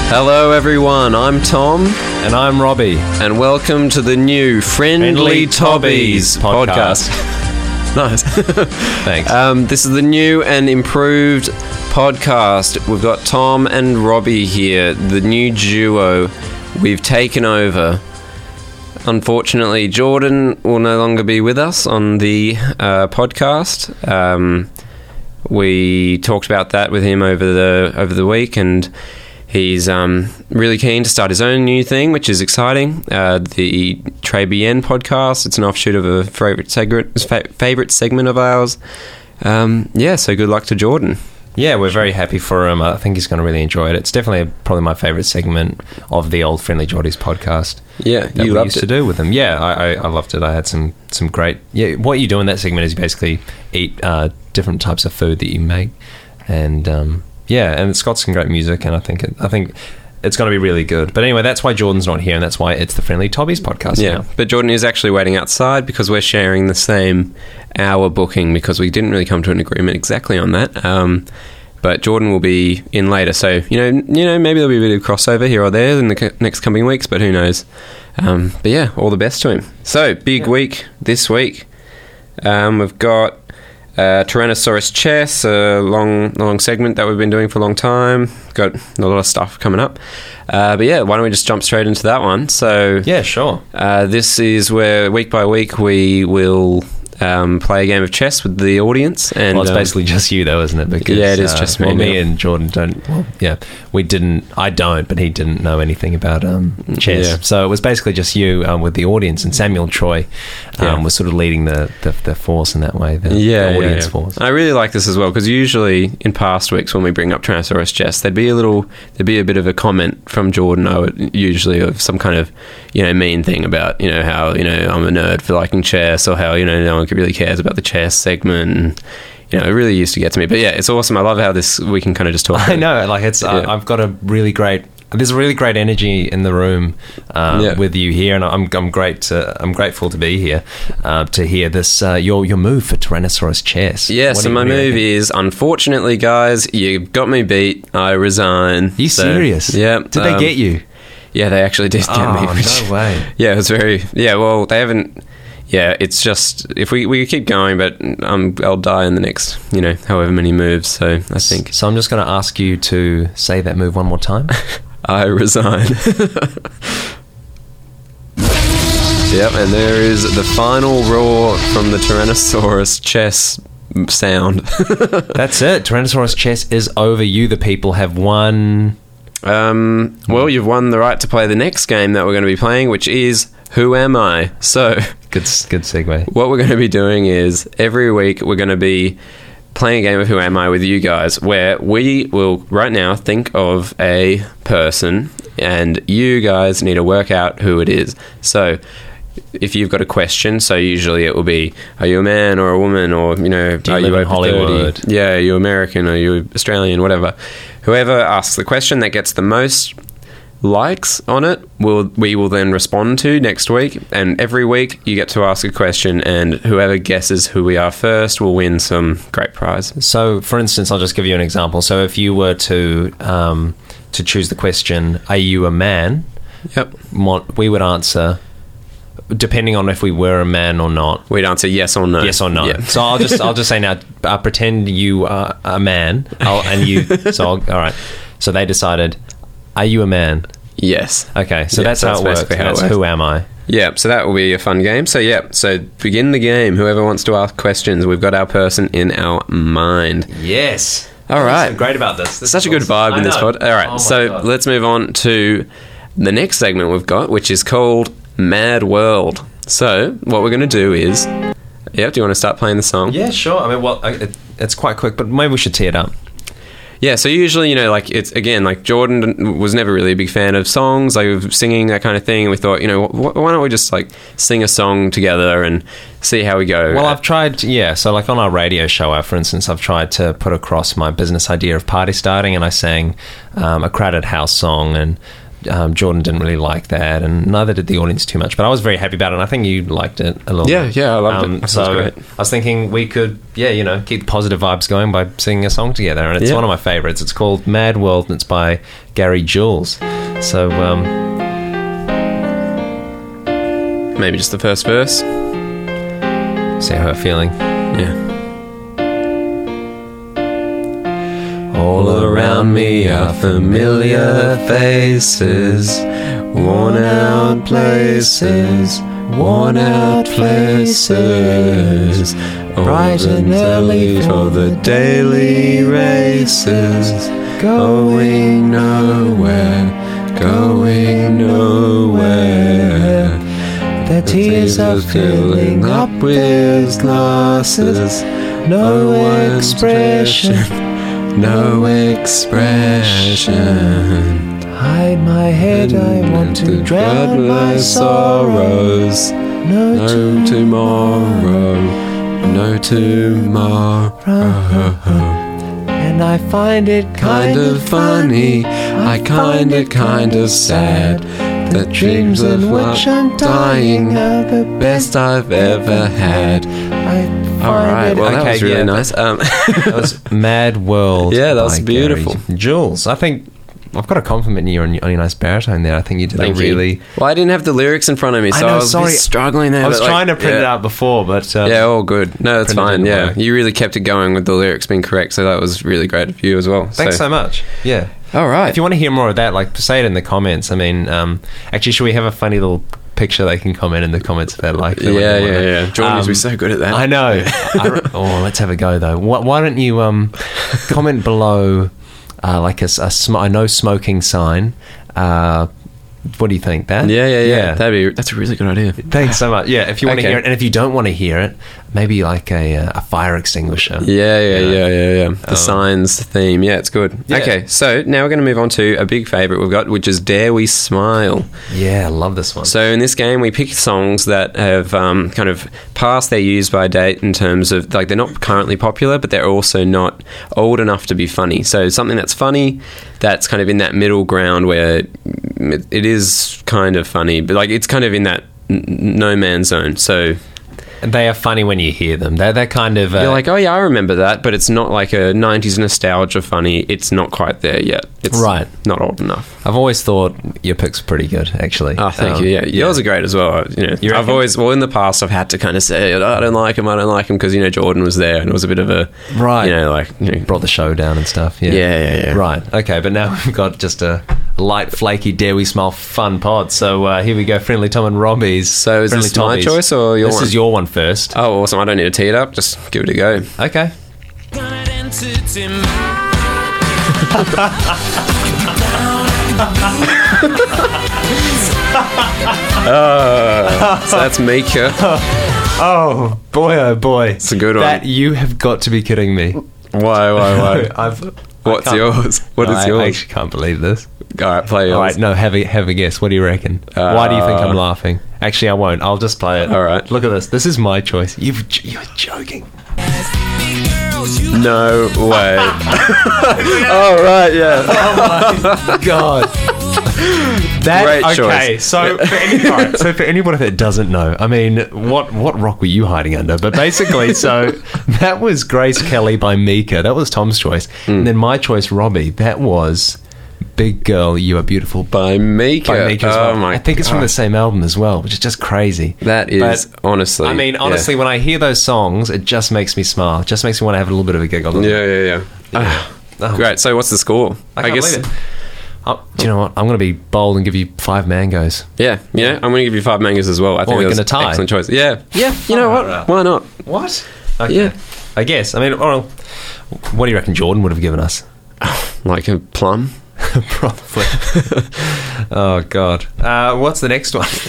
Hello everyone, I'm Tom. And I'm Robbie. And welcome to the new Friendly Tobbies podcast. Nice. Thanks. This is the new and improved podcast. We've got Tom and Robbie here, the new duo. We've taken over. Unfortunately, Jordan will no longer be with us on the podcast. We talked about that with him over the week, and he's really keen to start his own new thing, which is exciting. The Très Bien podcast. It's an offshoot of a favourite segment of ours. So good luck to Jordan. Yeah, we're very happy for him. I think he's going to really enjoy it. It's definitely probably my favourite segment of the old Friendly Geordies podcast. Yeah, that you we loved used it. to do with him. Yeah, I loved it. I had some great... Yeah, what you do in that segment is you basically eat different types of food that you make. And, and it's got some great music, and I think it's going to be really good. But anyway, that's why Jordan's not here, and that's why it's the Friendly Tobbies podcast now. But Jordan is actually waiting outside because we're sharing the same hour booking because we didn't really come to an agreement exactly on that. But Jordan will be in later, so you know, maybe there'll be a bit of crossover here or there in the next coming weeks, but who knows? But yeah, all the best to him. So big week this week. We've got Tyrannosaurus Chess, a long segment that we've been doing for a long time. Got a lot of stuff coming up. But yeah, why don't we just jump straight into that one? So yeah, sure. This is where week by week we will play a game of chess with the audience. And it's basically just you though, isn't it? Because, yeah, it is just me. Well, me and Jordan don't... Well, yeah, we didn't... I don't, but he didn't know anything about chess. Yeah. So it was basically just you with the audience, and Samuel Troy was sort of leading the force in that way, the audience force. I really like this as well, because usually in past weeks when we bring up Tyrannosaurus Chess, there'd be a bit of a comment from Jordan, usually of some kind of, mean thing about, how, I'm a nerd for liking chess, or how, no one really cares about the chess segment, and it really used to get to me. But yeah, it's awesome. I love how we can kind of just talk. I know, like it's I've got there's a really great energy in the room with you here, and I'm grateful to be here to hear this your move for Tyrannosaurus Chess. Yeah, so my move is, unfortunately, guys, you got me beat. I resign. Are you serious? Yeah. Did they get you? Yeah, they actually did get me. No way. Yeah, it was very... Yeah, well, they haven't... Yeah, it's just, if we keep going, but I'll die in the next, however many moves, so I think. So I'm just going to ask you to say that move one more time. I resign. Yep, and there is the final roar from the Tyrannosaurus Chess sound. That's it. Tyrannosaurus Chess is over. You, the people, have won. Well, you've won the right to play the next game that we're going to be playing, which is Who Am I? So... Good segue. What we're going to be doing is every week we're going to be playing a game of Who Am I with you guys, where we will right now think of a person and you guys need to work out who it is. So if you've got a question, so usually it will be, are you a man or a woman, or are you over Hollywood? 30? Yeah, are you American, are you Australian, whatever. Whoever asks the question that gets the most likes on it, we will then respond to next week, and every week you get to ask a question, and whoever guesses who we are first will win some great prize. So for instance, I'll just give you an example. So if you were to choose the question, are you a man? Yep. We would answer, depending on if we were a man or not, we'd answer yes or no. Yes or no. Yeah. So I'll just say now, pretend you are a man, all right. So they decided, are you a man? Yes. Okay, so that's how it works. That's Who Am I? Yeah, so that will be a fun game. So begin the game. Whoever wants to ask questions, we've got our person in our mind. Yes. All right. So great about this. Such a good vibe in this pod. All right, God. Let's move on to the next segment we've got, which is called Mad World. So what we're going to do is... Yeah, do you want to start playing the song? Yeah, sure. I mean, it's quite quick, but maybe we should tee it up. Yeah, so usually, it's, again, like Jordan was never really a big fan of songs, like singing, that kind of thing, and we thought, why don't we just, sing a song together and see how we go? Well, I've tried, so on our radio show, for instance, I've tried to put across my business idea of party starting, and I sang a Crowded House song, and Jordan didn't really like that, and neither did the audience too much. But I was very happy about it, and I think you liked it a little bit. Yeah, I loved it. That So was great. I was thinking we could, keep the positive vibes going by singing a song together, and it's one of my favourites. It's called Mad World, and it's by Gary Jules. So, Maybe just the first verse. see how we're feeling. Yeah. All around me are familiar faces, worn out places, bright and early for the daily races, going nowhere. Their tears are filling up with glasses, no expression. Hide my head, I want to drown my sorrows. No tomorrow. And I find it kind of funny, I find it kind of sad. The dreams of which I'm dying are the best I've ever had. Alright, well that was really nice. That was Mad World. Yeah, that was by beautiful. Gary Jules. I think I've got a compliment you on your nice baritone there. I think you did Thank a really... you. Well, I didn't have the lyrics in front of me, so I was struggling there. I was trying to print it out before, but... yeah, all good. No, it's fine, yeah. work. You really kept it going with the lyrics being correct, so that was really great of you as well. Thanks so much. Yeah. All right. If you want to hear more of that, say it in the comments. I mean, actually, should we have a funny little picture they can comment in the comments if they like? Yeah. Jordan used to be so good at that. I know. Let's have a go, though. Why don't you comment below, like a no smoking sign. What do you think, Dan? Yeah. That's a really good idea. Thanks so much. Yeah, if you want to hear it, and if you don't want to hear it, maybe like a fire extinguisher. Yeah. The signs theme. Yeah, it's good. Yeah. Okay, so now we're going to move on to a big favourite we've got, which is Dare We Smile. Yeah, I love this one. So in this game, we pick songs that have kind of passed their use-by date in terms of, like, they're not currently popular, but they're also not old enough to be funny. So something that's funny, that's kind of in that middle ground where it is kind of funny, but like it's kind of in that no man's zone. So they are funny when you hear them. They're kind of... you're like, oh yeah, I remember that, but it's not like a 90s nostalgia funny. It's not quite there yet. It's right. Not old enough. I've always thought your picks were pretty good, actually. Oh, thank you. Yeah, yours are great as well. I've always, in the past, I've had to kind of say, I don't like him, because Jordan was there, and it was a bit of a brought the show down and stuff. Yeah. Right. Okay, but now we've got just a light, flaky, Dare We Smile fun pod. So here we go, Friendly Tom and Robbie's. So is Friendly this my choice or your one? This is your one first. Oh, awesome. I don't need to tee it up. Just give it a go. Okay. So that's Mika. Oh boy! It's a good one. That you have got to be kidding me. Why? What's yours? What is yours? I actually can't believe this. All right, play yours. All right, no, have a guess. What do you reckon? Why do you think I'm laughing? Actually, I won't. I'll just play it. All right. Look at this. This is my choice. You're joking. No way. Oh, right, yeah. Oh, my God. Great choice. So for anybody that doesn't know, I mean, what rock were you hiding under? But basically, so that was Grace Kelly by Mika. That was Tom's choice. And then my choice, Robbie, that was Big Girl, You Are Beautiful by Mika. As well. Oh my I think it's from the same album as well, which is just crazy. That is, honestly. I mean, honestly, when I hear those songs, it just makes me smile. It just makes me want to have a little bit of a giggle. Yeah. Great. So what's the score? I guess. Believe it. Do you know what? I'm going to be bold and give you 5 mangoes. Yeah. I'm going to give you 5 mangoes as well. I think we're going to tie. Excellent choice. Yeah. You know what? Why not? What? Okay. Yeah. I guess. I mean, what do you reckon Jordan would have given us? Like a plum? Probably. Oh, God. What's the next one?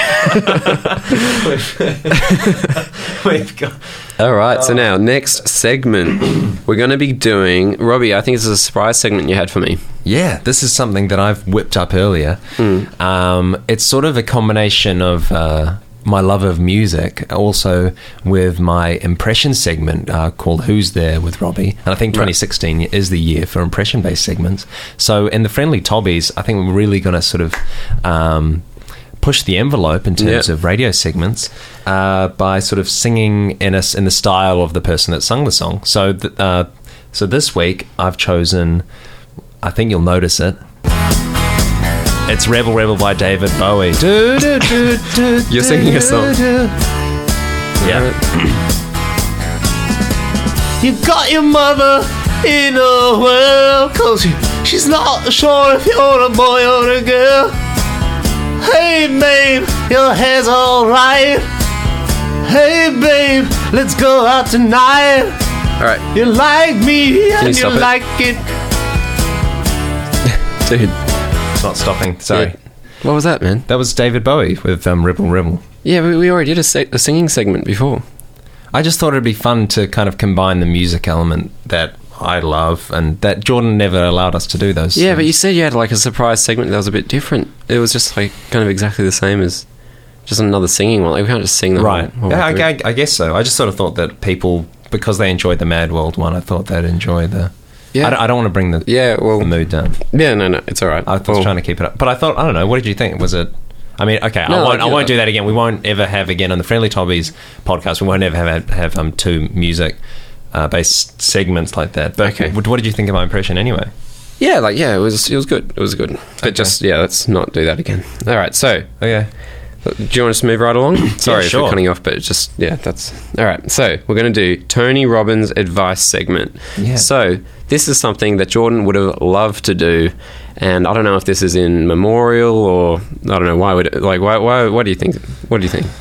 We've got... All right, so now, next segment. We're going to be doing... Robbie, I think this is a surprise segment you had for me. Yeah, this is something that I've whipped up earlier. It's sort of a combination of my love of music also with my impression segment called Who's There with Robbie. And I think 2016 is the year for impression-based segments. So in the Friendly Tobbies, I think we're really going to sort of push the envelope in terms of radio segments by sort of singing in the style of the person that sung the song. So so this week I've chosen, I think you'll notice it, it's Rebel Rebel by David Bowie. You're singing a song. Yeah. You got your mother in a well, 'cause she's not sure if you're a boy or a girl. Hey babe, your hair's alright. Hey babe, let's go out tonight. Alright. You like me and you stop it? like it. Dude. It's not stopping, sorry. Yeah. What was that, man? That was David Bowie with Rebel Rebel. Yeah, we already did a singing segment before. I just thought it'd be fun to kind of combine the music element that I love and that Jordan never allowed us to do those Yeah, things. but you said you had like a surprise segment that was a bit different. It was just like kind of exactly the same as just another singing one. Like we can't just sing the right. whole Yeah, through. I guess so. I just sort of thought that people, because they enjoyed the Mad World one, I thought they'd enjoy the... Yeah. I don't want to bring the mood down. Yeah, no, it's all right. I was trying to keep it up. But I thought, I don't know, what did you think? Was it... I mean, okay, No, I won't do that again. We won't ever have again on the Friendly Tobbies podcast. We won't ever have two music based segments like that. But Okay. what did you think of my impression anyway? Yeah, it was good. It was good. But just let's not do that again. All right, so Okay. do you want us to move right along? Sorry sure. for cutting you off, but it's just that's all right. So we're going to do Tony Robbins' advice segment. Yeah. So this is something that Jordan would have loved to do, and I don't know if this is in memorial or I don't know why would it, like why what do you think? What do you think?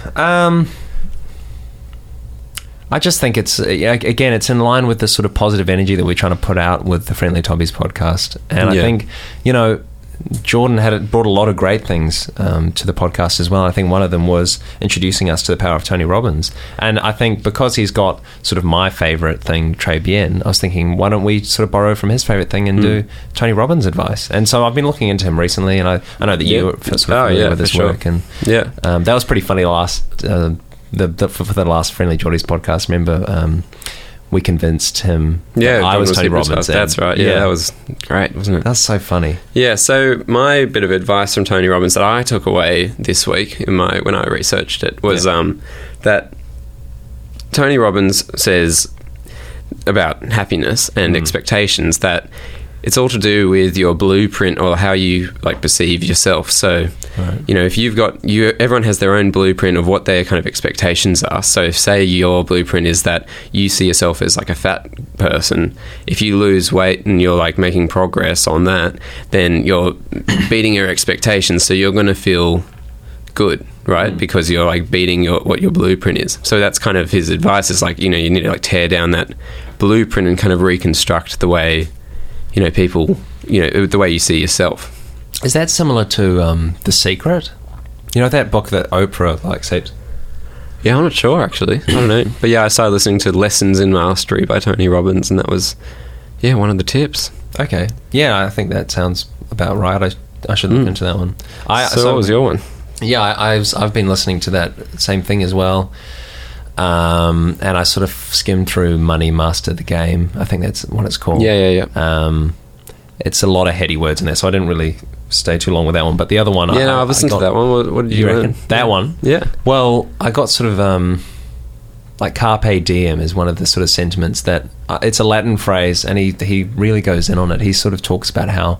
I just think it's again, it's in line with the sort of positive energy that we're trying to put out with the Friendly Tobbies podcast, and I think Jordan brought a lot of great things to the podcast as well. I think one of them was introducing us to the power of Tony Robbins, and I think because he's got sort of my favourite thing, Très Bien, I was thinking, why don't we sort of borrow from his favourite thing and do Tony Robbins' advice? And so I've been looking into him recently, and I know that you were sort of familiar with his work, and that was pretty funny for the last Friendly Geordies podcast. Remember, we convinced him that I was Tony Robbins. That's right. Yeah, that was great, wasn't it? That's so funny. Yeah, so my bit of advice from Tony Robbins that I took away this week when I researched it was that Tony Robbins says about happiness and expectations that it's all to do with your blueprint or how you like perceive yourself. So, if you've got everyone has their own blueprint of what their kind of expectations are. So, say your blueprint is that you see yourself as like a fat person. If you lose weight and you're like making progress on that, then you're beating your expectations. So you're going to feel good, right? Because you're like beating what your blueprint is. So that's kind of his advice. Is like you need to like tear down that blueprint and kind of reconstruct the way. People, the way you see yourself. Is that similar to The Secret? That book that Oprah said? Yeah, I'm not sure, actually. I don't know. But yeah, I started listening to Lessons in Mastery by Tony Robbins, and that was, one of the tips. Okay. Yeah, I think that sounds about right. I should look into that one. So what was your one? Yeah, I've been listening to that same thing as well. And I sort of skimmed through Money Master the Game. I think that's what it's called. Yeah. It's a lot of heady words in there, so I didn't really stay too long with that one. But the other one... I've listened to that one. What did you reckon? That one? Yeah. Well, I got sort of... Carpe Diem is one of the sort of sentiments that... it's a Latin phrase, and he really goes in on it. He sort of talks about how...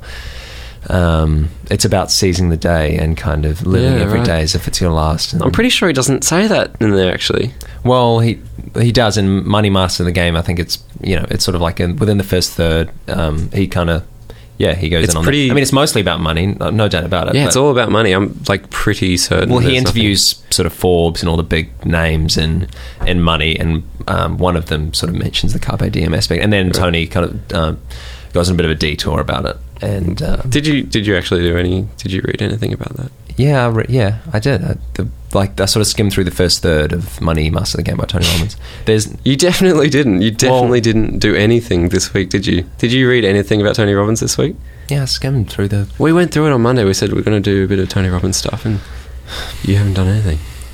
it's about seizing the day and kind of living every day as if it's your last. I'm pretty sure he doesn't say that in there, actually. Well, he does in Money Master the Game. I think it's it's sort of like within the first third. He kind of he goes in on that. I mean, it's mostly about money, no doubt about it. Yeah, it's all about money. I'm like pretty certain. Well, he interviews sort of Forbes and all the big names in money, and one of them sort of mentions the Carpe Diem aspect, and then Tony kind of goes on a bit of a detour about it. And did you actually did you read anything about that? Yeah, I did. I sort of skimmed through the first third of Money Master the Game by Tony Robbins. You definitely didn't. You definitely didn't do anything this week, did you? Did you read anything about Tony Robbins this week? Yeah, I skimmed through We went through it on Monday. We said we're going to do a bit of Tony Robbins stuff, and you haven't done anything.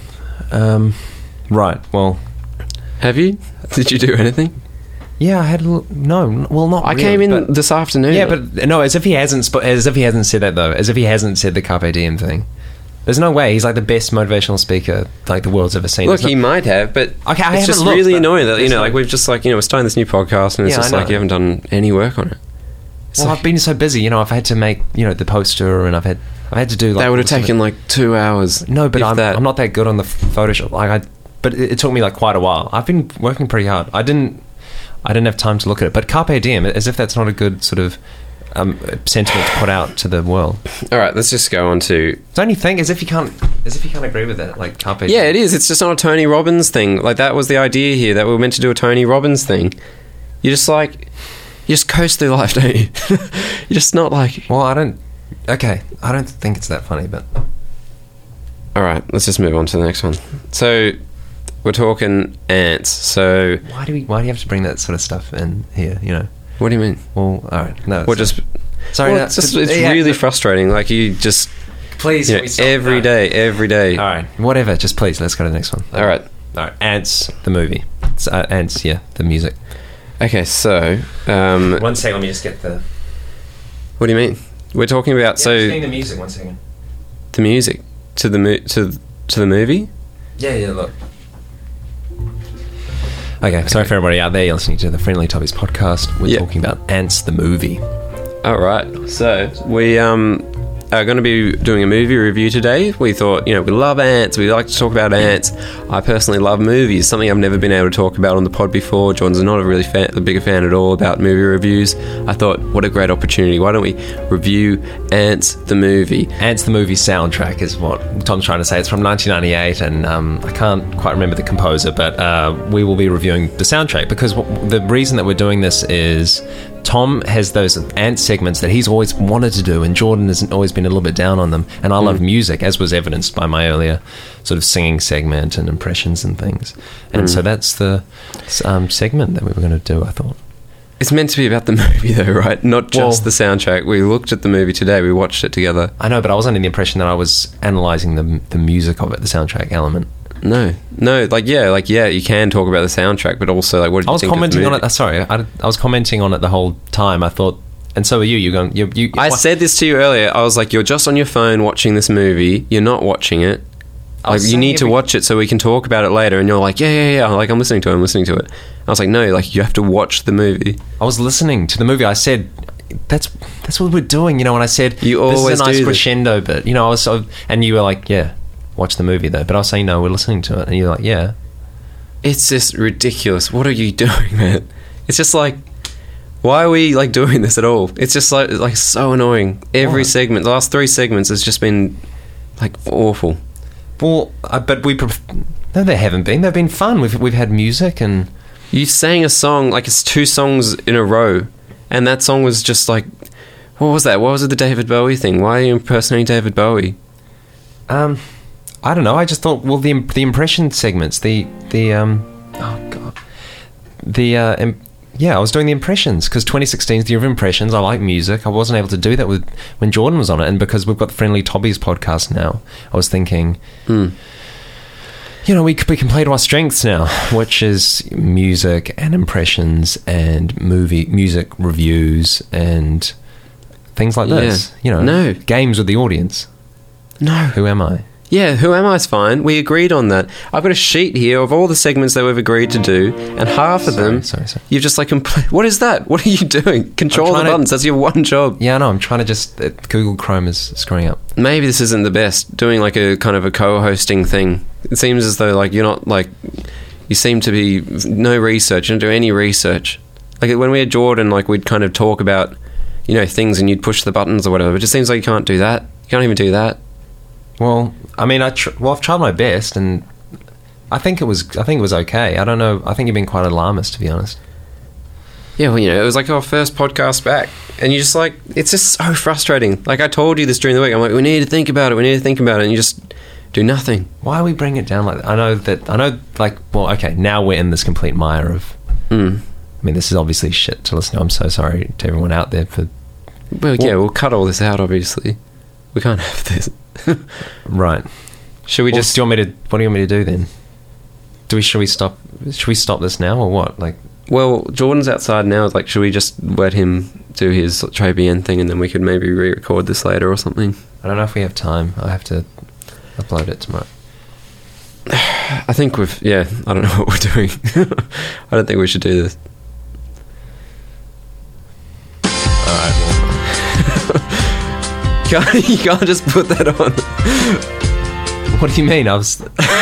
Right. Well, Have you? Did you do anything? yeah, I had no. Well, not. I really, came in but- this afternoon. Yeah, but no, as if he hasn't said that though. As if he hasn't said the Carpe Diem thing. There's no way. He's like the best motivational speaker like the world's ever seen. Look, he might have, but Okay, I it's just haven't looked, really but annoying that there's no- like we've just like we're starting this new podcast and it's Yeah, just I like know. you haven't done any work on it. It's Well, like, I've been so busy. I've had to make the poster, and I've had to do like that would have all sorts of- taken like 2 hours. No, but if I'm not that good on the Photoshop. But it took me like quite a while. I've been working pretty hard. I didn't have time to look at it. But Carpe Diem, as if that's not a good sort of sentiment to put out to the world. All right, let's just go on to. Don't you think? As if you can't agree with that. Like Carpe Diem. Yeah, it is. It's just not a Tony Robbins thing. Like that was the idea here, that we were meant to do a Tony Robbins thing. You just coast through life, don't you? You're just not like. Well, I don't think it's that funny, but All right, let's just move on to the next one. So we're talking ants. So why do you have to bring that sort of stuff in here? what do you mean? Well, all right, no. We're just. sorry. Well, no, it's yeah, really but- frustrating. Like you just. Please, You can know, we stop? every No. day. All right, whatever. Just please, let's go to the next one. All right. Ants, the movie. It's, Ants, yeah, the music. Okay, so. 1 second, let me just get the. What do you mean? We're talking about the music. 1 second. the music to the movie. Yeah. Look. Okay, sorry for everybody out there. You're listening to the Friendly Topics podcast. We're Yeah. talking about Ants, the movie. All right. So we are going to be doing a movie review today. We thought, we love ants. We like to talk about ants. I personally love movies, something I've never been able to talk about on the pod before. Jordan's not a bigger fan at all about movie reviews. I thought, what a great opportunity. Why don't we review Ants, the movie? Ants, the movie soundtrack is what Tom's trying to say. It's from 1998, and I can't quite remember the composer, but we will be reviewing the soundtrack because the reason that we're doing this is Tom has those ant segments that he's always wanted to do, and Jordan has always been a little bit down on them. And I love music, as was evidenced by my earlier sort of singing segment and impressions and things. And so that's the segment that we were going to do, I thought. It's meant to be about the movie, though, right? Not just Well- the soundtrack. We looked at the movie today. We watched it together. I know, but I was under the impression that I was analysing the music of it, the soundtrack element. No. You can talk about the soundtrack, but also, like, what did I you was think commenting of on the it. Sorry, I was commenting on it the whole time. I thought, and so are you. You're going. You. I said this to you earlier. I was like, you're just on your phone watching this movie. You're not watching it. I was Like, you saying need to every- watch it so we can talk about it later. And you're like, yeah. Like, I'm listening to it. I was like, no, like, you have to watch the movie. I was listening to the movie. I said, "That's what we're doing," And I said, You "This always is a nice do this. crescendo bit." I was and you were like, "Yeah, watch the movie though." But I was saying, "No, we're listening to it," and you're like, "Yeah." It's just ridiculous. What are you doing, man? It's just like, why are we, like, doing this at all? It's just, like so annoying. Every What? segment, the last 3 segments has just been, like, awful. Well, but no, they haven't been. They've been fun. We've had music and You sang a song, like, it's 2 songs in a row. And that song was just, like, what was that? What was it, the David Bowie thing? Why are you impersonating David Bowie? I don't know. I just thought, well, the impression segments, I was doing the impressions because 2016 is the year of impressions. I like music. I wasn't able to do that when Jordan was on it, and because we've got the Friendly Tobbies podcast now, I was thinking, we can play to our strengths now, which is music and impressions and music reviews and things like this. No. Games with the audience. No. Who am I? Yeah, Who Am I's fine. We agreed on that. I've got a sheet here of all the segments that we've agreed to do, and half of them, Sorry. you've just like, what is that? What are you doing? Control the trying to- buttons. That's your one job. Yeah, I know. I'm trying to just... Google Chrome is screwing up. Maybe this isn't the best, doing like a kind of a co-hosting thing. It seems as though like you're not like, you seem to be no research. You don't do any research. Like when we had Jordan, like we'd kind of talk about, things and you'd push the buttons or whatever. But it just seems like you can't do that. You can't even do that. Well, I mean, I've tried my best, and I think it was okay. I don't know. I think you've been quite alarmist, to be honest. Yeah, well, it was like our first podcast back, and you just like, it's just so frustrating. Like I told you this during the week. I'm like, we need to think about it, and you just do nothing. Why are we bringing it down like that? I know. Like, well, okay, now we're in this complete mire of. I mean, this is obviously shit to listen to. I'm so sorry to everyone out there for. Well, yeah, we'll cut all this out. Obviously, we can't have this. Right. Should we just... Do you want me to? What do you want me to do then? Should we stop? Should we stop this now or what? Like, Well, Jordan's outside now. Like, should we just let him do his Trey BN thing, and then we could maybe re-record this later or something? I don't know if we have time. I have to upload it tomorrow. I think we've... Yeah, I don't know what we're doing. I don't think we should do this. All right. You can't just put that on. What do you mean? I was.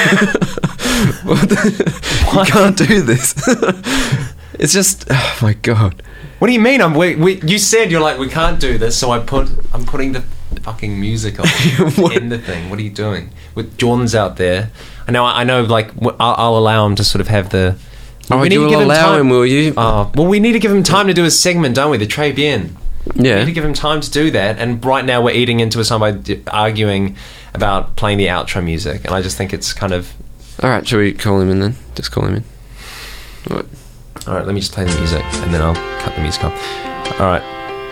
You can't do this. It's just... Oh, my God. What do you mean? You said you're like, we can't do this, so I'm putting the fucking music on to end the thing. What are you doing? With Jordan's out there. I know. Like, I'll allow him to sort of have the. Oh, we need you to will give him allow time. him, will you? Well, we need to give him time to do his segment, don't we? The Trey Bien. We Yeah. need to give him time to do that. And right now, we're eating into a song by arguing about playing the outro music, and I just think it's kind of. All right, shall we call him in then? Just call him in. What? All right, let me just play the music, and then I'll cut the music off. All right.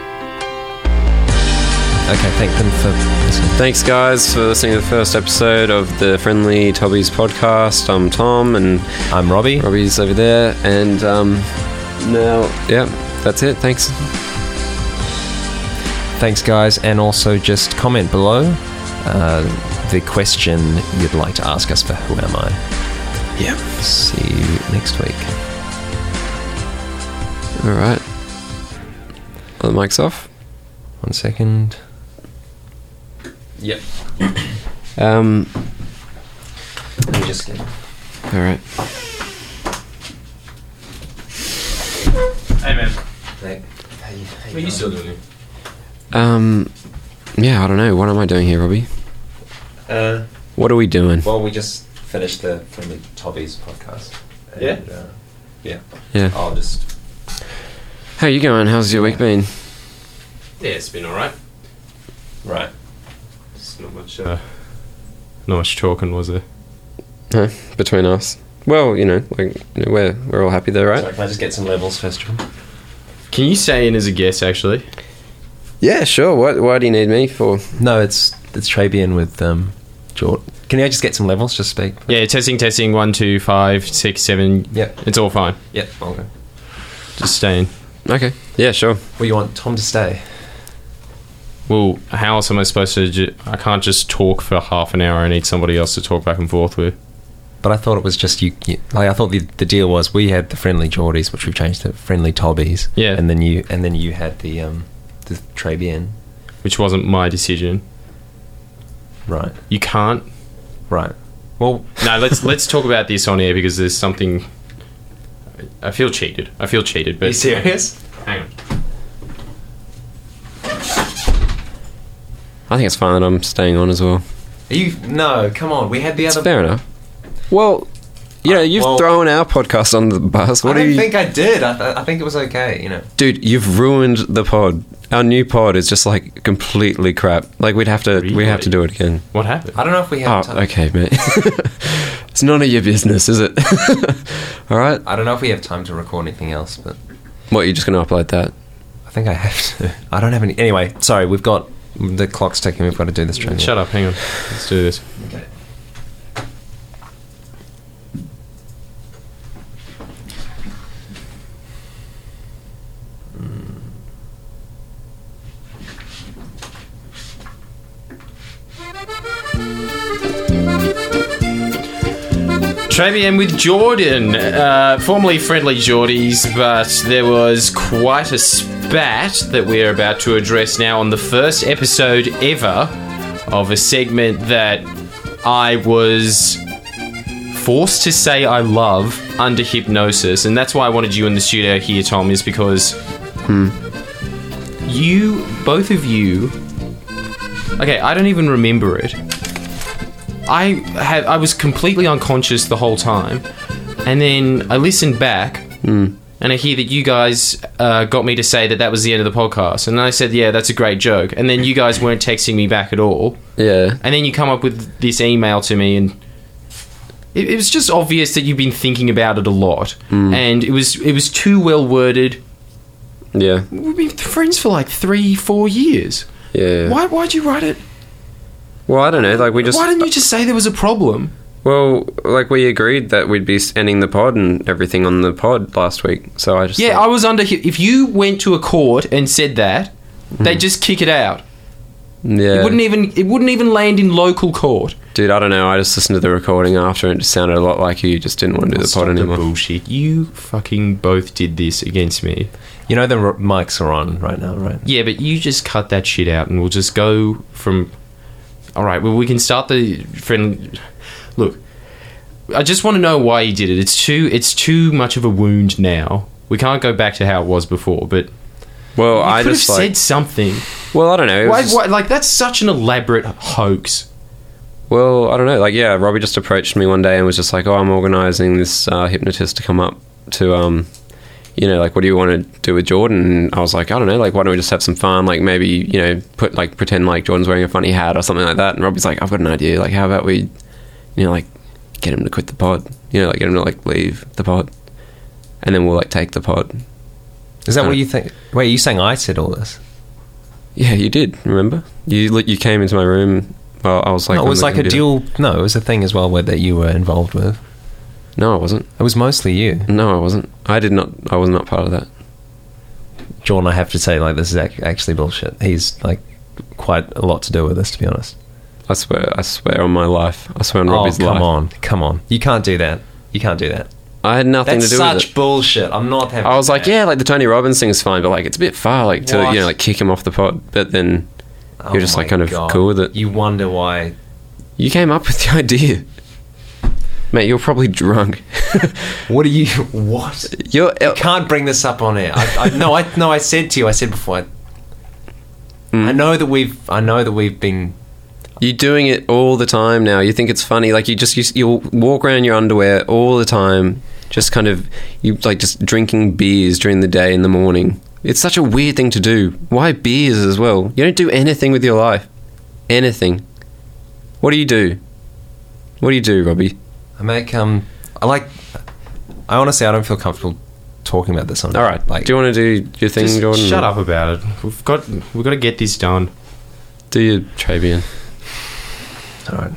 Okay, thank them for listening. Thanks, guys, for listening to the first episode of the Friendly Tobbies podcast. I'm Tom, and I'm Robbie. Robbie's over there. And now, yeah, that's it. Thanks. Thanks, guys, and also just comment below the question you'd like to ask us for Who Am I? Yeah. See you next week. All right. Are the mics off? 1 second. Yep. All Let me just get. right. Hey man, Hey, what are you still doing here? Yeah, I don't know. What am I doing here, Robbie? What are we doing? Well, we just finished the Friendly Tobbies podcast. Yeah? Yeah. Yeah. I'll just. How you going? How's your week been? Yeah, it's been alright. Right. It's not much talking, was there? Huh? Between us? Well, we're all happy there, right? Sorry, can I just get some levels first, John? Can you stay in as a guest, actually? Yeah, sure. Why do you need me for? No, it's Trabian with Jordan. Can I just get some levels? Just speak. Yeah, testing 1, 2, 5, 6, 7. Yep. It's all fine. Yep. Okay. Just staying. Okay. Yeah, sure. Well, you want Tom to stay? Well, how else am I supposed to... I can't just talk for half an hour. I need somebody else to talk back and forth with. But I thought it was just you like, I thought the deal was we had the Friendly Geordies, which we've changed to Friendly Tobbies. Yeah. And then you had the Trabian. Which wasn't my decision. Right. You can't... Right. Well, No, let's talk about this on air because there's something... I feel cheated. But... are you serious? Hang on. I think it's fine that I'm staying on as well. Are you? No, come on. We had the It's other. fair enough. Well, you've well- thrown our podcast on the bus. What I do don't you think I did. I think it was okay. Dude, you've ruined the pod. Our new pod is just like completely crap. Like we have to do it again. What happened? I don't know if we have Oh, time. okay, mate. It's none of your business, is it? All right. I don't know if we have time to record anything else, but What, you're just going to upload that? I think I have to. I don't have any. Anyway, sorry. We've got the clock's ticking. We've got to do this training. Shut up. Hang on. Let's do this. Okay. Travian with Jordan, formerly Friendly Geordies, but there was quite a spat that we're about to address now on the first episode ever of a segment that I was forced to say I love under hypnosis, and that's why I wanted you in the studio here, Tom, is because both of you, okay, I don't even remember it. I was completely unconscious the whole time, and then I listened back, and I hear that you guys got me to say that was the end of the podcast, and I said, yeah, that's a great joke, and then you guys weren't texting me back at all, Yeah. and then you come up with this email to me, and it was just obvious that you've been thinking about it a lot, and it was too well worded. Yeah. We've been friends for like 3-4 years. Yeah. Why'd you write it? Well, I don't know. Like, we just... Why didn't you just say there was a problem? Well, like, we agreed that we'd be ending the pod and everything on the pod last week. So I just... Yeah, thought- I was under... If you went to a court and said that, they'd just kick it out. Yeah. It wouldn't even land in local court. Dude, I don't know. I just listened to the recording after and it just sounded a lot like you just didn't want to do the pod anymore. Bullshit. You fucking both did this against me. You know the mics are on right now, right? Yeah, but you just cut that shit out and we'll just go from... All right, well, we can start the friend... Look, I just want to know why you did it. It's too much of a wound now. We can't go back to how it was before, but... Well, You I could just have like... said something. Well, I don't know. It was just- Why, like, that's such an elaborate hoax. Well, I don't know. Like, yeah, Robbie just approached me one day and was just like, "Oh, I'm organising this hypnotist to come up to, you know, like, what do you want to do with Jordan?" And I was like, "I don't know. Like, why don't we just have some fun? Like, maybe, you know, pretend like Jordan's wearing a funny hat or something like that." And Robbie's like, "I've got an idea. Like, how about we, you know, like, get him to quit the pod? You know, like, get him to like leave the pod, and then we'll like take the pod." Is that what you think? Wait, are you saying I said all this? Yeah, you did. Remember? You came into my room. Well, I was like, No, it on was the like a computer. dual... No, it was a thing as well that you were involved with. No, I wasn't. It was mostly you. No, I wasn't. I was not part of that. Jordan, I have to say, like, this is actually bullshit. He's, like, quite a lot to do with this, to be honest. I swear on my life. I swear on Robbie's life. Come on. You can't do that. You can't do that. I had nothing That's to do with such it. bullshit. I'm not having I was like, that. yeah, like the Tony Robbins thing is fine, but like it's a bit far, like to What? you know, like kick him off the pod. But then Oh you're just like my kind of God. cool with it. You wonder why. You came up with the idea, mate. You're probably drunk. What are you... What? You Can't bring this up on air. I said to you, I said before, Mm. I know that we've been... You're doing it all the time now. You think it's funny, like you'll walk around in your underwear all the time, just kind of you like just drinking beers during the day in the morning. It's such a weird thing to do. Why beers as well? You don't do anything with your life. Anything. What do you do? What do you do, Robbie? I make I honestly, I don't feel comfortable talking about this on. All right. Like, Do you want to do your thing, Just Jordan? shut up about it. We've got to get this done. Do your Travian. all right.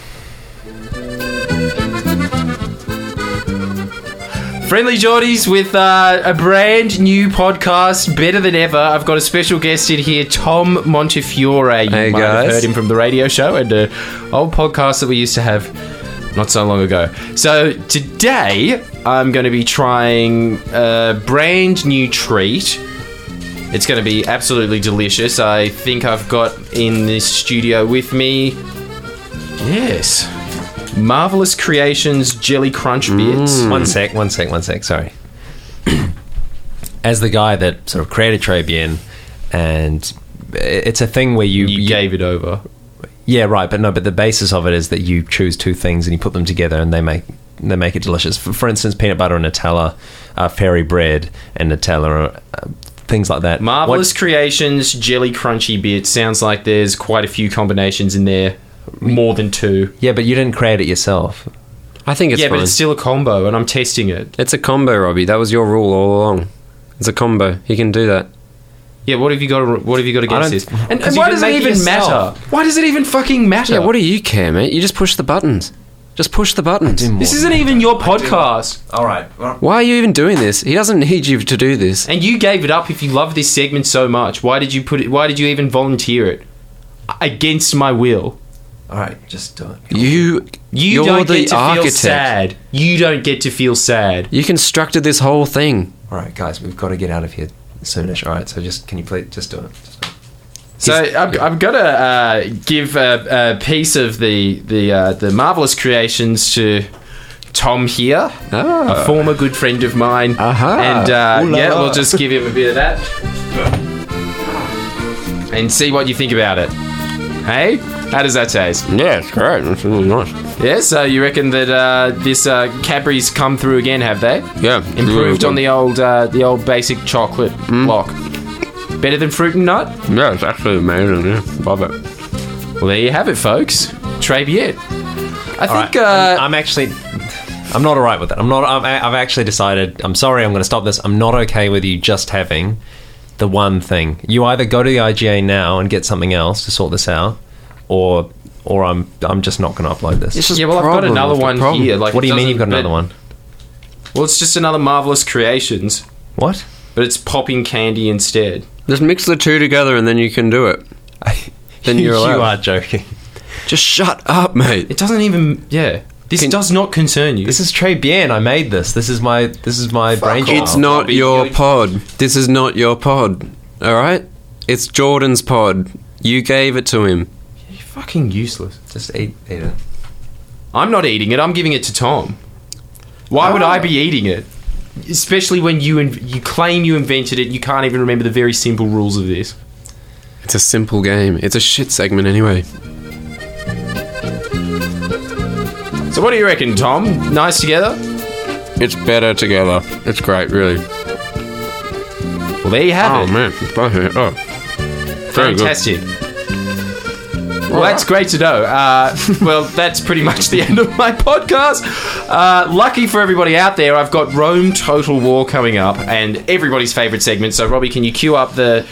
Friendly Geordies with a brand new podcast, better than ever. I've got a special guest in here, Tom Montefiore. You Hey, might have guys. heard him from the radio show and an old podcast that we used to have not so long ago. So today, I'm going to be trying a brand new treat. It's going to be absolutely delicious. I think I've got in this studio with me, yes, Marvelous Creations Jelly Crunch Bits. One sec. Sorry. As the guy that sort of created Trabian, and it's a thing where You gave it over. Yeah, right. But the basis of it is that you choose two things and you put them together and they make it delicious. For instance, peanut butter and Nutella, fairy bread and Nutella, things like that. Marvelous Creations Jelly Crunchy Bits. Sounds like there's quite a few combinations in there. More than two. Yeah, but you didn't create it yourself. I think it's Yeah, fine. but it's still a combo, and I'm testing it. It's a combo, Robbie. That was your rule all along. It's a combo. You can do that. Yeah, what have you got against don't- this? And 'cause why you does didn't it make it even matter? yourself. Why does it even fucking matter? Yeah, what do you care, mate? You just push the buttons. Just push the buttons. This isn't even your podcast. All right. Why are you even doing this? He doesn't need you to do this. And you gave it up if you love this segment so much. Why did you even volunteer it? Against my will. All right, just do it. You You're don't the get to architect. feel sad. You don't get to feel sad. You constructed this whole thing. All right, guys, we've got to get out of here soonish. All right, so can you please just do it? Just do it. So I've got to give a piece of the Marvelous Creations to Tom here, a former good friend of mine. Aha. And Ooh la yeah, la. we'll just give him a bit of that and see what you think about it. Hey, how does that taste? Yeah, it's great. It's really nice. Yeah, so you reckon that this Cadbury's come through again, have they? Yeah. Improved on the old basic chocolate block. Better than fruit and nut? Yeah, it's actually amazing. Yeah, love it. Well, there you have it, folks. Traviet. I All think right, I'm not all right with it. I've actually decided. I'm sorry. I'm going to stop this. I'm not okay with you just having the one thing. You either go to the IGA now and get something else to sort this out, or or I'm just not going to upload this. It's just Yeah, well, I've got problem another after one problem. here. Like, What do it you mean you've got doesn't- another one? Well, it's just another Marvelous Creations, What? but it's popping candy instead. Just mix the two together and then you can do it. Then you're allowed. You are joking. Just shut up, mate. It doesn't even. Yeah, this does not concern you. This is Très Bien. I made this. This is my brainchild. It's not Robbie, your you- pod. This is not your pod. All right? It's Jordan's pod. You gave it to him. You're fucking useless. Just eat it. I'm not eating it. I'm giving it to Tom. Why would I be eating it? Especially when you claim you invented it. You can't even remember the very simple rules of this. It's a simple game. It's a shit segment anyway. So what do you reckon, Tom? Nice together? It's better together. It's great, really. Well, there you have it. Man. Oh. Very good. Fantastic. Well, that's great to know. Well, that's pretty much the end of my podcast. Lucky for everybody out there, I've got Rome Total War coming up, and everybody's favourite segment. So, Robbie, can you cue up the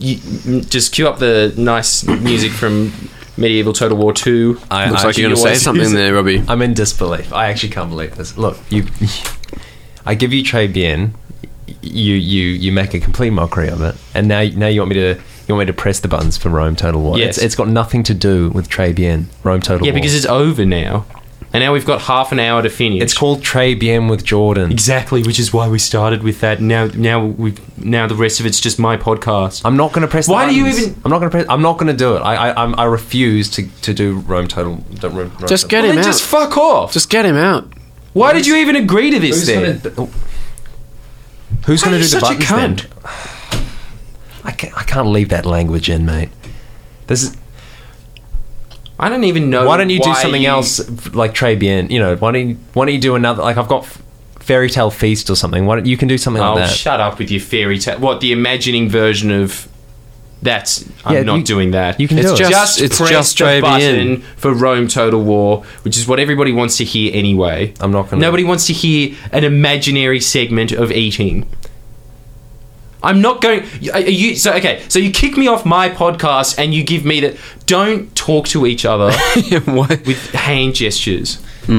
nice music from Medieval Total War 2? Looks like you're going to say something there, Robbie. I'm in disbelief. I actually can't believe this. Look, I give you Très Bien. You make a complete mockery of it, and now you want me to press the buttons for Rome Total War. Yes. It's got nothing to do with Très Bien. Rome Total War. Yeah, because it's over now, and now we've got half an hour to finish. it's called Très Bien with Jordan. exactly, which is why we started with that. Now the rest of it's just my podcast. I'm not going to press. Why the do you buttons. even- I'm not going to press. I'm not going to do it. I refuse to do Rome Total. Rome Just Total. get Well, him then out. just fuck off. Just get him out. Why did you even agree to this then? Who's Why going are to you do the such a buttons then? cunt? I can't leave that language in, mate. This is. I don't even know. Why don't you do something you- else like Très Bien? You know, why don't you do another? Like I've got Fairy Tale Feast or something. Why don't you can do something Oh, like that? shut up with your fairy tale. What, the imagining version of... That's... I'm Yeah, not doing that. you can It's do it. just- it's press just the Très Bien. button for Rome Total War, which is what everybody wants to hear anyway. I'm not gonna- Nobody wants to hear an imaginary segment of eating. I'm not going... So you kick me off my podcast and you give me that... Don't talk to each other What? with hand gestures.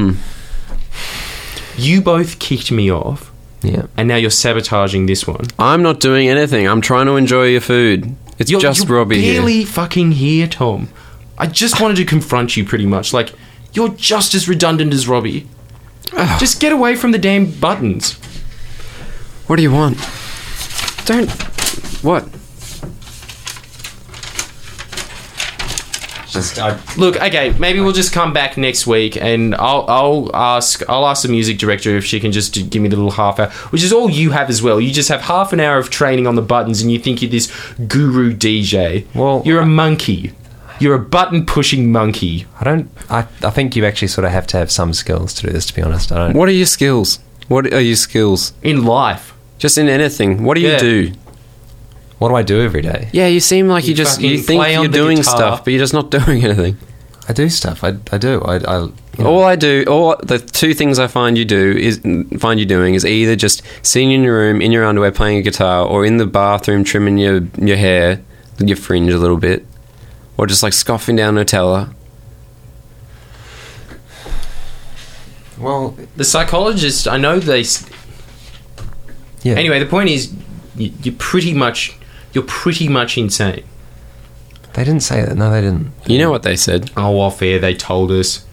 You both kicked me off, Yeah. and now you're sabotaging this one. I'm not doing anything. I'm trying to enjoy your food. It's just you're Robbie here. barely fucking here, Tom. I just wanted to confront you pretty much. Like, you're just as redundant as Robbie. Just get away from the damn buttons. What do you want? Don't... What? Look, okay, maybe we'll just come back next week, and I'll ask the music director if she can just give me the little half hour, which is all you have as well. You just have half an hour of training on the buttons, and you think you're this guru DJ. Well, you're a monkey. You're a button pushing monkey. I think you actually sort of have to have some skills to do this. To be honest, I don't. What are your skills? What are your skills? In life. Just in anything. What do you Yeah. do? What do I do every day? Yeah, you seem like you fucking think play on you're the doing guitar. stuff, but you're just not doing anything. I do stuff. I do. You know. All the two things I find you doing is either just sitting in your room in your underwear playing a guitar, or in the bathroom trimming your hair, your fringe a little bit, or just like scoffing down Nutella. Well, The psychologist, I know they... yeah. Anyway, the point is, you're pretty much insane. They didn't say that. No, they didn't. You know what they said? Oh, off air, they told us.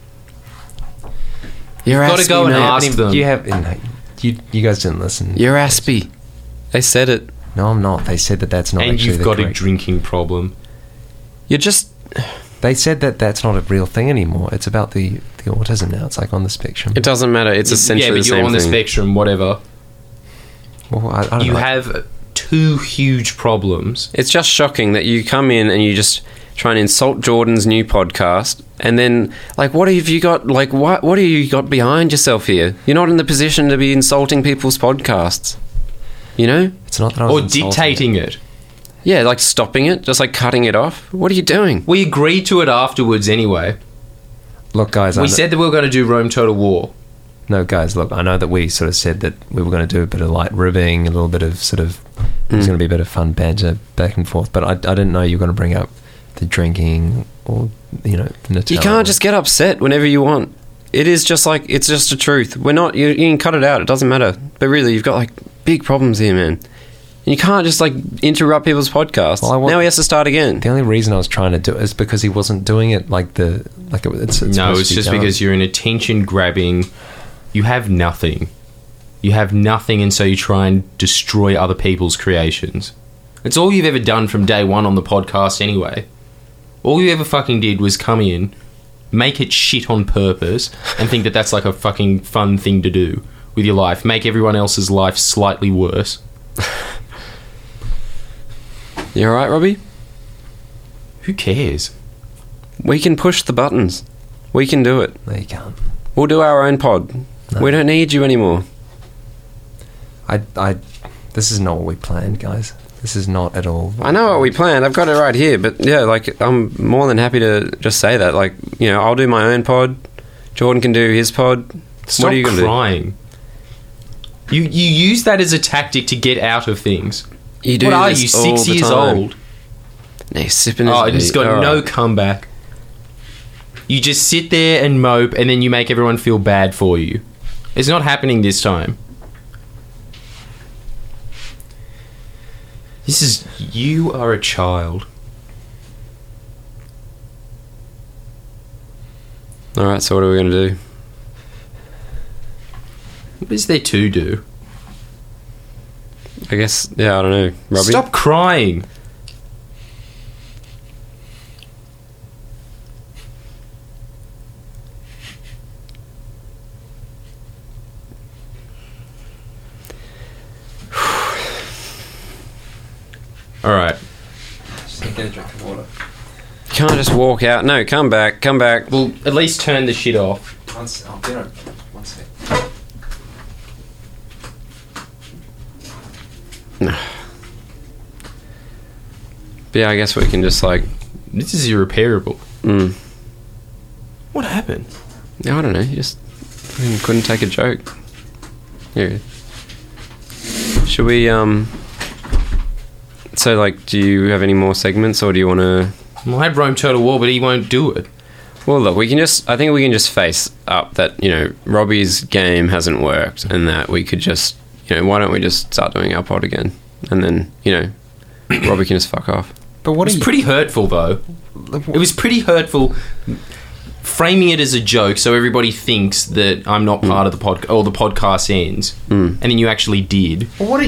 You're Gotta Aspie, go and mate. ask them. You guys didn't listen. You're Aspie. They said it. No, I'm not. They said that that's not. And actually you've the got a correct- drinking problem. You're just... They said that that's not a real thing anymore. It's about the autism now. It's like on the spectrum. It doesn't matter. It's essentially yeah, but the you're same on the thing. spectrum, whatever. Well, I don't You know. have two huge problems. It's just shocking that you come in and you just try and insult Jordan's new podcast, and then like, what have you got? Like, what have you got behind yourself here? You're not in the position to be insulting people's podcasts. You know? It's not that I was Or insulting dictating it. Yeah, like stopping it, just like cutting it off. What are you doing? We agreed to it afterwards anyway. Look, guys. We said that we were going to do Rome Total War. No, guys, look, I know that we sort of said that we were going to do a bit of light ribbing, a little bit of sort of, there's going to be a bit of fun banter back and forth, but I didn't know you were going to bring up the drinking you know, Nutella. You can't just get upset whenever you want. It is just like, it's just the truth. We're not, you can cut it out, it doesn't matter. But really, you've got like big problems here, man. And you can't just like interrupt people's podcasts. Well, now he has to start again. The only reason I was trying to do it is because he wasn't doing it it's No, it's just because you're an attention grabbing. You have nothing. You have nothing, and so you try and destroy other people's creations. It's all you've ever done from day one on the podcast anyway. All you ever fucking did was come in, make it shit on purpose, and think that that's like a fucking fun thing to do with your life. Make everyone else's life slightly worse. You alright, Robbie? Who cares? We can push the buttons. We can do it. No, you can't. We'll do our own pod. No. We don't need you anymore. This is not what we planned, guys. This is not at all. I know what we planned. I've got it right here. But yeah, like, I'm more than happy to just say that. Like, you know, I'll do my own pod. Jordan can do his pod. Stop what are you going to do? crying. You use that as a tactic to get out of things. You do What are this you, all 6 the years time. old? No, he's sipping his Oh, and he's got All no right. comeback. You just sit there and mope, and then you make everyone feel bad for you. It's not happening this time. You are a child. Alright, so what are we going to do? What is there to do? I guess, yeah, I don't know. Robbie? Stop crying. Alright. Just get a drink of water. You can't just walk out. No, come back. Come back. Well, at least turn the shit off. One sec. But yeah, I guess we can just like... This is irreparable. Mm. What happened? Yeah, I don't know. You just fucking couldn't take a joke. Yeah. Should we, So, like, do you have any more segments, or do you want to... Well, I had Rome Total War, but he won't do it. Well, look, we can just... I think we can just face up that, you know, Robbie's game hasn't worked, and that we could just... You know, why don't we just start doing our pod again? And then, you know, Robbie can just fuck off. But what It was pretty hurtful, though. It was pretty hurtful framing it as a joke so everybody thinks that I'm not part of the podcast, or the podcast ends. And then you actually did. Well, what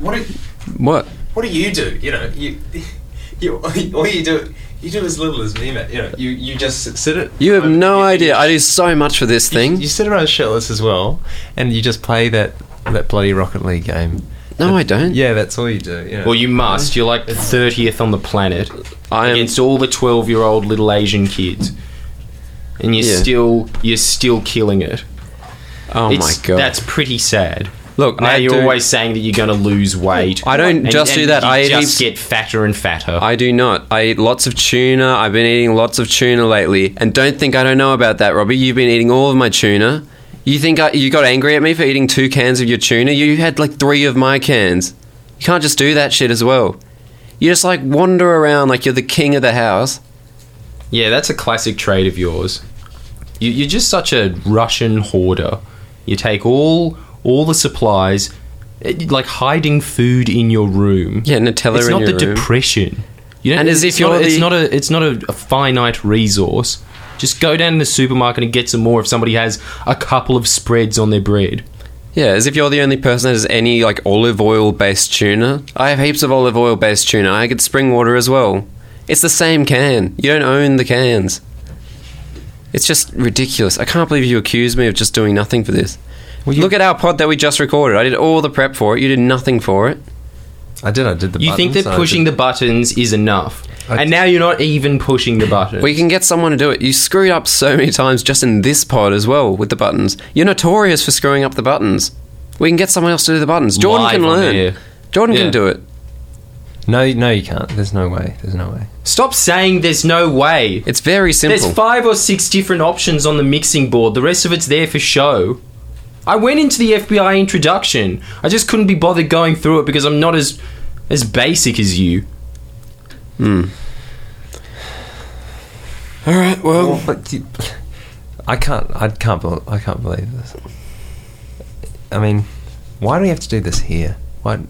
What? do you do? You know, all you do as little as me, man. You know, you just sit it. You have no idea. I do so much for this thing. You sit around shirtless as well, and you just play that bloody Rocket League game. No, I don't. Yeah, that's all you do. You know. Well, you must. You're like 30th on the planet I am... against all the 12-year-old little Asian kids. And you're still killing it. Oh my god. That's pretty sad. Look, Now I you're do- always saying that you're going to lose weight. I don't just do that. You I eat just heaps- get fatter and fatter. I do not. I eat lots of tuna. I've been eating lots of tuna lately. And don't think I don't know about that, Robbie. You've been eating all of my tuna. You think you got angry at me for eating 2 cans of your tuna? You had like 3 of my cans. You can't just do that shit as well. You just like wander around like you're the king of the house. Yeah, that's a classic trait of yours. You're just such a Russian hoarder. You take all the supplies, like hiding food in your room. Yeah, Nutella It's in not your the room. depression. You know, And as if you're it's not a finite resource. Just go down to the supermarket and get some more if somebody has a couple of spreads on their bread. Yeah, as if you're the only person that has any like olive oil based tuna. I have heaps of olive oil based tuna. I get spring water as well. It's the same can. You don't own the cans. It's just ridiculous. I can't believe you accused me of just doing nothing for this. Well, Look at our pod that we just recorded. I did all the prep for it. You did nothing for it. I did the You think that pushing the buttons is enough. And now you're not even pushing the buttons. We can get someone to do it. You screwed up so many times just in this pod as well with the buttons. You're notorious for screwing up the buttons. We can get someone else to do the buttons. Jordan Live can on learn. air. Jordan Yeah. can do it. No, you can't. There's no way. Stop saying there's no way. It's very simple. There's 5 or 6 different options on the mixing board. The rest of it's there for show. I went into the FBI introduction. I just couldn't be bothered going through it because I'm not as basic as you. All right, well, I can't believe this. I mean, why do we have to do this here? Why?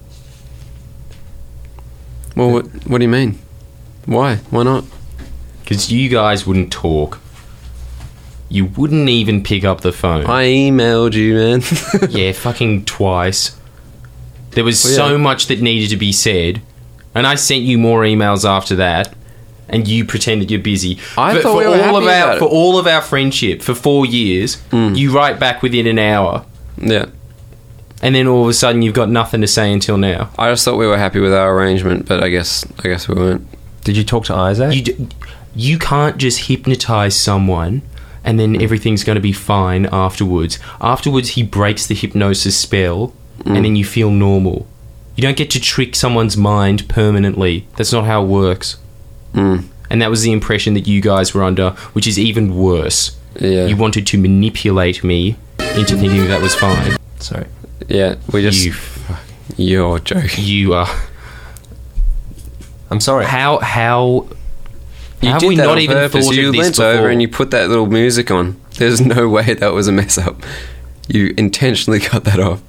well, what do you mean? Why? Why not? Because you guys wouldn't talk. You wouldn't even pick up the phone. I emailed you, man. Yeah, fucking twice. There was Well, yeah. so much that needed to be said, and I sent you more emails after that, and you pretended you're busy. I thought we were happy about it. For all of our friendship, for 4 years, you write back within an hour, Yeah. and then all of a sudden you've got nothing to say until now. I just thought we were happy with our arrangement, but I guess we weren't. Did you talk to Isaac? You can't just hypnotize someone and then everything's going to be fine afterwards. Afterwards, he breaks the hypnosis spell, and then you feel normal. You don't get to trick someone's mind permanently. That's not how it works. And that was the impression that you guys were under, which is even worse. Yeah. You wanted to manipulate me into thinking that was fine. Sorry. Yeah, we just... You're joking. You are... I'm sorry. How You have did we that not on even purpose. thought You of this leant before? over and you put that little music on. There's no way that was a mess up. You intentionally cut that off.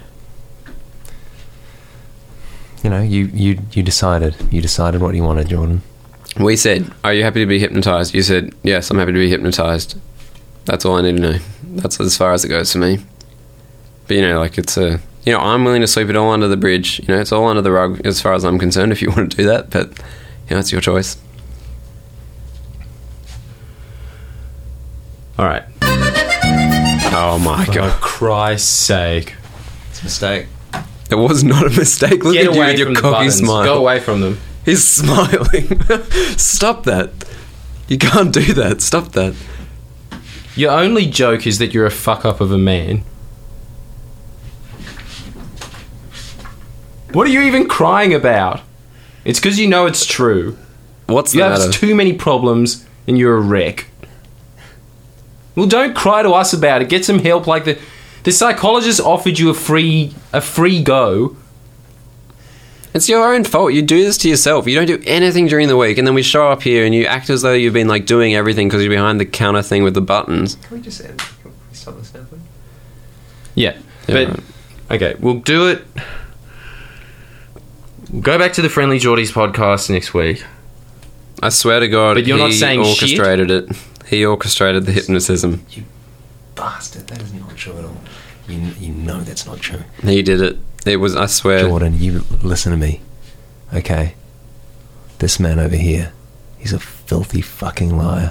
You know, you decided. You decided what you wanted, Jordan. We said, "Are you happy to be hypnotized?" You said, "Yes, I'm happy to be hypnotized." That's all I need to know. That's as far as it goes for me. But you know, like it's a, you know, I'm willing to sweep it all under the bridge. You know, it's all under the rug as far as I'm concerned. If you want to do that, but you know, it's your choice. All right. Oh my For god, Christ's sake. It's a mistake. it was not a mistake. Look Get at you away with your from the cocky buttons. smile. Go away from them. He's smiling. Stop that. You can't do that. Stop that. Your only joke is that you're a fuck up of a man. What are you even crying about? It's because you know it's true. What's the You matter? have too many problems and you're a wreck. Well, don't cry to us about it. Get some help. Like the psychologist offered you a free go. It's your own fault. You do this to yourself. You don't do anything during the week, and then we show up here and you act as though you've been like doing everything because you're behind the counter thing with the buttons. Can we just end? Can we stop this now, please? Yeah, Yeah, but right. okay, we'll do it. We'll go back to the Friendly Geordies podcast next week. I swear to God, But you're not he saying shit? orchestrated it. He orchestrated the hypnotism. You bastard! That is not true at all. You know that's not true. He did it. It was. I swear. Jordan, you listen to me, okay? This man over here, he's a filthy fucking liar.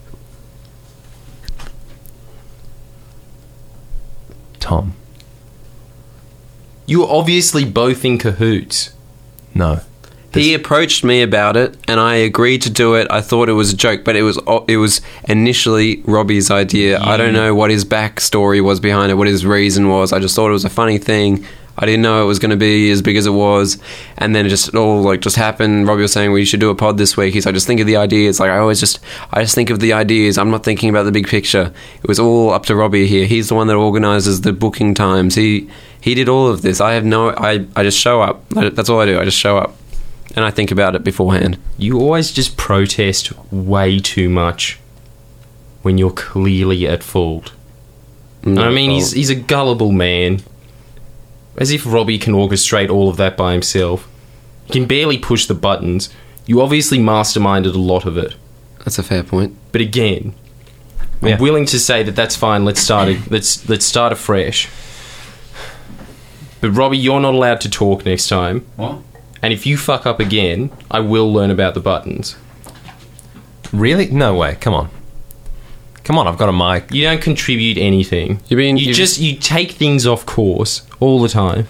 Tom, You were obviously both in cahoots. no. He approached me about it, and I agreed to do it. I thought it was a joke, but it was initially Robbie's idea. I don't know what his backstory was behind it, what his reason was. I just thought it was a funny thing. I didn't know it was going to be as big as it was, and then it all just happened. Robbie was saying we should do a pod this week. He's like, just think of the ideas. Like I just think of the ideas. I'm not thinking about the big picture. It was all up to Robbie here. He's the one that organises the booking times. He did all of this. I just show up. That's all I do. I just show up. And I think about it beforehand. You always just protest way too much when you're clearly at fault. I mean, he's a gullible man. As if Robbie can orchestrate all of that by himself. He can barely push the buttons. You obviously masterminded a lot of it. That's a fair point. But again, Yeah. I'm willing to say that that's fine. Let's start afresh. But Robbie, you're not allowed to talk next time. What? And if you fuck up again, I will learn about the buttons. Really? No way. Come on. Come on, I've got a mic. You don't contribute anything. You take things off course all the time.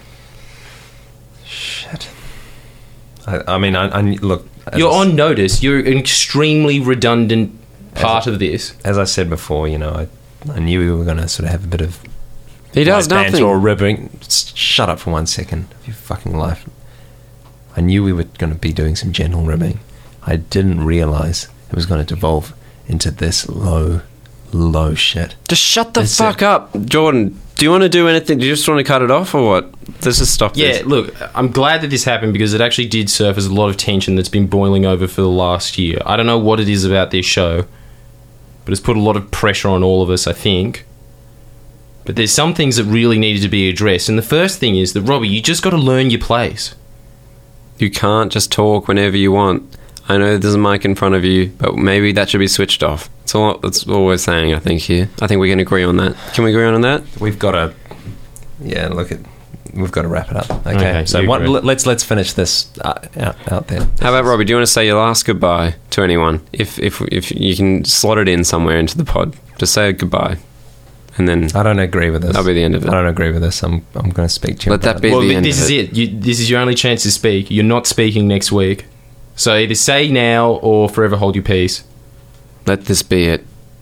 Shit. I mean, look. You're on notice. You're an extremely redundant part of this. As I said before, you know, I knew we were going to sort of have a bit of He does light banter nothing. or ribbing. Shut up for 1 second of your fucking life. I knew we were going to be doing some gentle ribbing. I didn't realise it was going to devolve into this low shit. Just shut the That's fuck it. up, Jordan. Do you want to do anything? Do you just want to cut it off or what? Let's just stop Yeah, this. look, I'm glad that this happened because it actually did surface a lot of tension that's been boiling over for the last year. I don't know what it is about this show, but it's put a lot of pressure on all of us, I think. But there's some things that really needed to be addressed. And the first thing is that, Robbie, you just got to learn your place. You can't just talk whenever you want. I know there's a mic in front of you, but maybe that should be switched off. That's all we're saying, I think, here. I think we can agree on that. Can we agree on that? We've got to... Yeah, we've got to wrap it up. Okay, so you agree. let's finish this out there. How about, Robbie, do you want to say your last goodbye to anyone? If you can slot it in somewhere into the pod, just say goodbye. And then I don't agree with this. that'll be the end of it. I don't agree with this. I'm going to speak to you Let that about be it. Well, the end this of is it. This is your only chance to speak. You're not speaking next week. So either say now or forever hold your peace. Let this be it.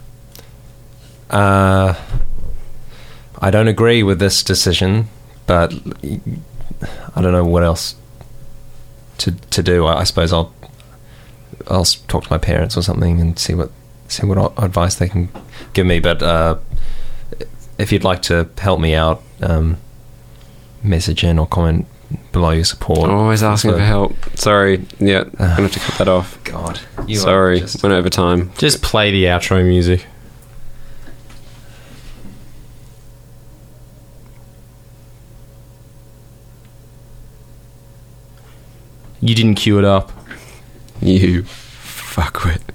I don't agree with this decision, but I don't know what else to do. I suppose I'll talk to my parents or something and see what advice they can give me. But if you'd like to help me out, message in or comment below your support. Always asking for help. Sorry. Yeah, I'm going to have to cut that off. God, Sorry, went over time. Just play the outro music. You didn't cue it up. You fuckwit.